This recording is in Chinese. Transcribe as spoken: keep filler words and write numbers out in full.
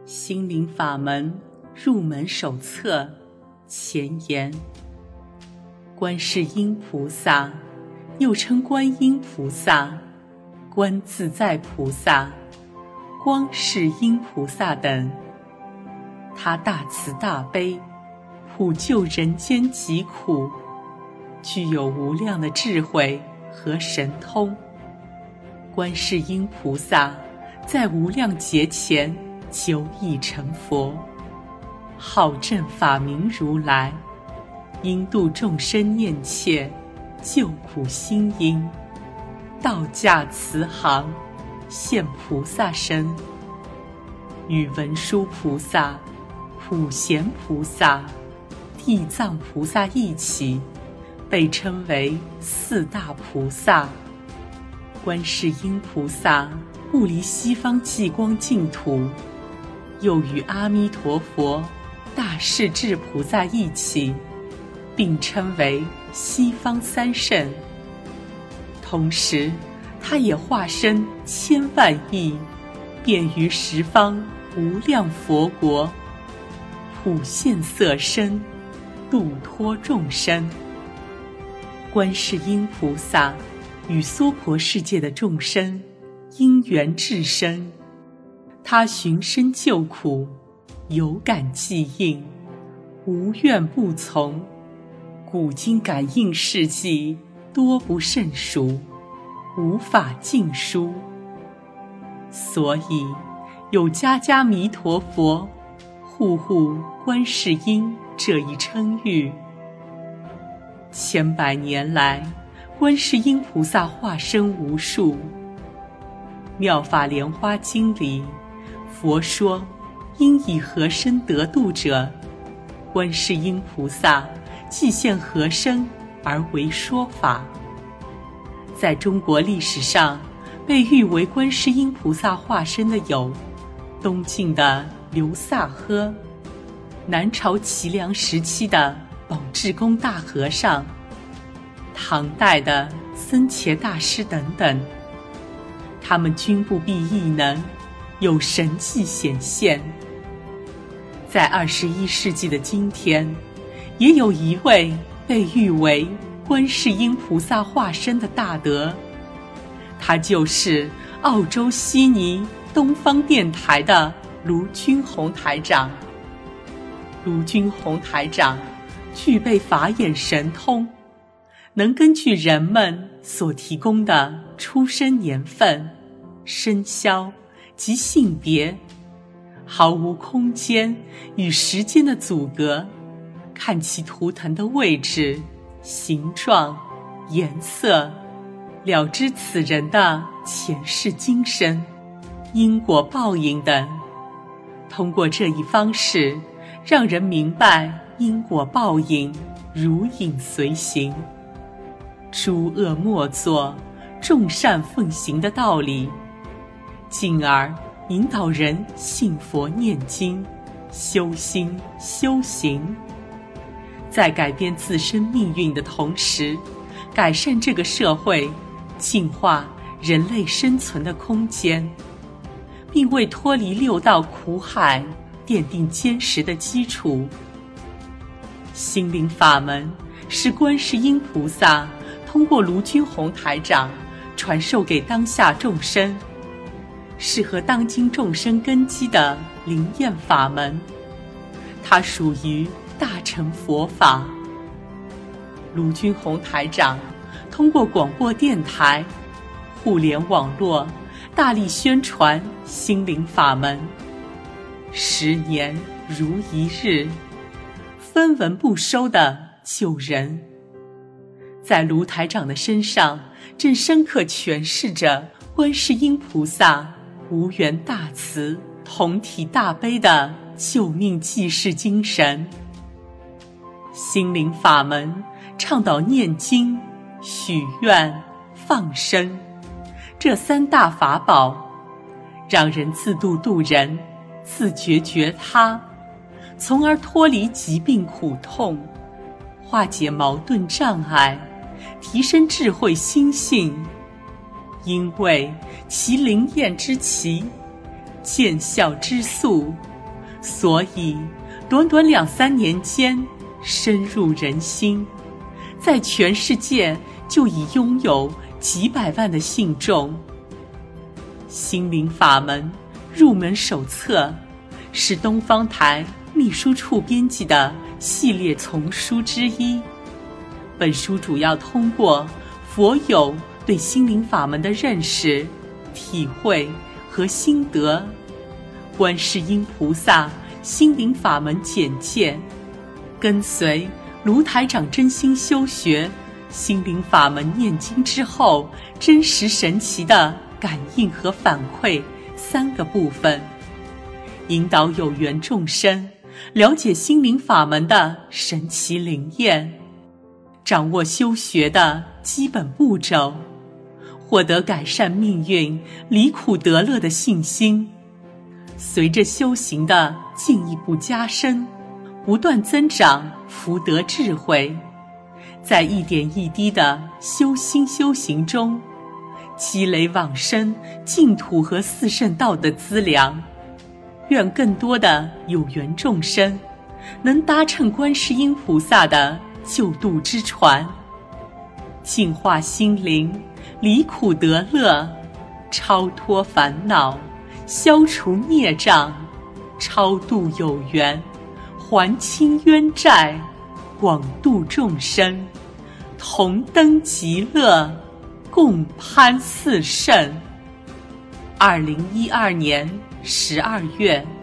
心灵法门入门手册前言。观世音菩萨又称观音菩萨、观自在菩萨、光世音菩萨等，他大慈大悲，普救人间疾苦，具有无量的智慧和神通。观世音菩萨在无量劫前久已成佛，号正法明如来，因度众生念切，救苦心因，道驾慈航，现菩萨身，与文殊菩萨、普贤菩萨、地藏菩萨一起，被称为四大菩萨。观世音菩萨不离西方极光净土，又与阿弥陀佛、大势至菩萨一起，并称为西方三圣。同时他也化身千万亿，遍于十方无量佛国，普现色身，度脱众生。观世音菩萨与娑婆世界的众生因缘至深，他寻声救苦，有感即应，无怨不从，古今感应事迹多不胜数，无法尽书。所以有家家弥陀佛，户户观世音这一称誉。千百年来，观世音菩萨化身无数。妙法莲花经里，佛说因以何身得度者，观世音菩萨即现何身而为说法。在中国历史上被誉为观世音菩萨化身的有东晋的刘萨诃、南朝齐梁时期的宝志公大和尚、唐代的僧伽大师等等，他们均不避异能，有神迹显现。在二十一世纪的今天，也有一位被誉为观世音菩萨化身的大德，他就是澳洲悉尼东方电台的卢军宏台长。卢军宏台长具备法眼神通，能根据人们所提供的出生年份、生肖及性别，毫无空间与时间的阻隔，看其图腾的位置、形状、颜色，了知此人的前世今生、因果报应等。通过这一方式，让人明白因果报应如影随形，诸恶莫作，众善奉行的道理，进而引导人信佛念经、修心修行，在改变自身命运的同时，改善这个社会，净化人类生存的空间，并为脱离六道苦海奠定坚实的基础。心灵法门是观世音菩萨通过卢军宏台长传授给当下众生，适合当今众生根基的灵验法门，它属于大乘佛法。卢军宏台长通过广播电台、互联网络大力宣传心灵法门，十年如一日，分文不收地救人。在卢台长的身上，正深刻诠释着观世音菩萨无缘大慈、同体大悲的救命济世精神。心灵法门倡导念经、许愿、放生这三大法宝，让人自度度人，自觉觉他，从而脱离疾病苦痛，化解矛盾障碍，提升智慧心性。因为其灵验之奇，见效之速， 所以短短两三年间深入人心，在全世界就已拥有几百万的信众。心灵法门入门手册是东方台秘书处编辑的系列丛书之一。本书主要通过佛友对心灵法门的认识、体会和心得，观世音菩萨心灵法门简介，跟随卢台长真心修学心灵法门念经之后真实神奇的感应和反馈三个部分，引导有缘众生了解心灵法门的神奇灵验，掌握修学的基本步骤，获得改善命运、离苦得乐的信心。随着修行的进一步加深，不断增长福德智慧，在一点一滴的修心修行中积累往生净土和四圣道的资粮。愿更多的有缘众生能搭乘观世音菩萨的救度之船，净化心灵，离苦得乐，超脱烦恼，消除孽障，超度有缘，还清冤债，广度众生，同登极乐，共攀四圣。二零一二年十二月。